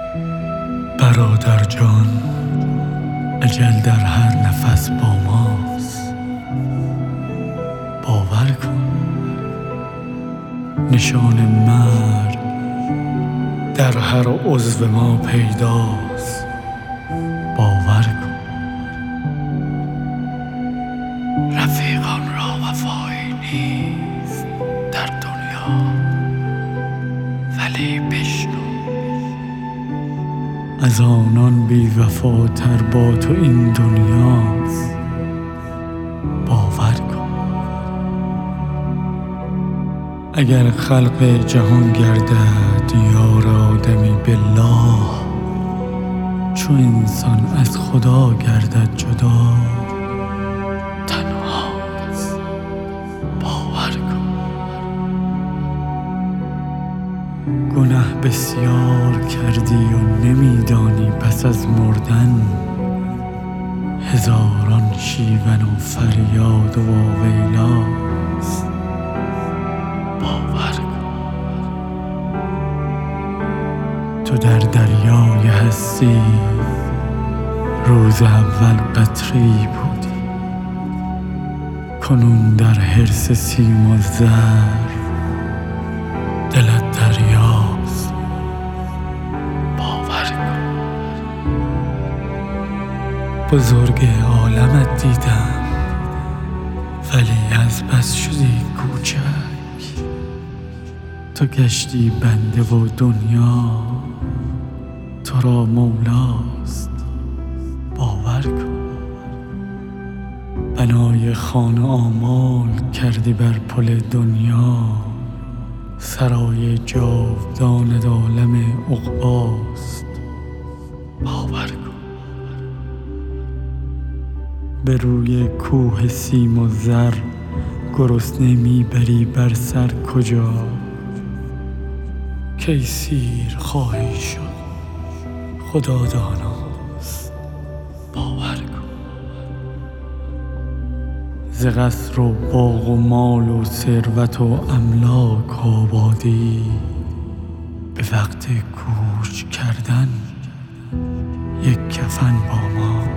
برادر جان، اجل در هر نفس با ماست. باور کن نشان مرگ در هر عضو ما پیداست. باور کن رفیقان را وفایی نیست در دنیا، ولی بشنو از آنان بی وفاتر با تو این دنیاست. باور کن اگر خلق جهان گردد یار آدمی بالله، چو انسان از خدا گردد جدا تنهاست. باور کن گناه بسیار کردی و نمیدانی پس از مردن هزاران شیون و فریاد و واویلاست. باور کن تو در دریای هستی روز اول قطره‌ای بودی، کنون در حرص سیم و زر دلت دریاست. باور کن بزرگ عالمت دیدم، ولی از بس شدی کوچک. تو گشتی بنده و دنیا تو را مولاست. باور کن بنای خانه آمال کردی بر پل دنیا، سرای جاودان عالم عقباست. باور کن به روی کوه سیم و زر گرسنه میبری بر سر کجا، کی سیر خواهی شد خدا داناست. باور کن ز قصر و باغ و مال و ثروت و املاک آبادی، به وقت کوچ کردن یک کفن با ما.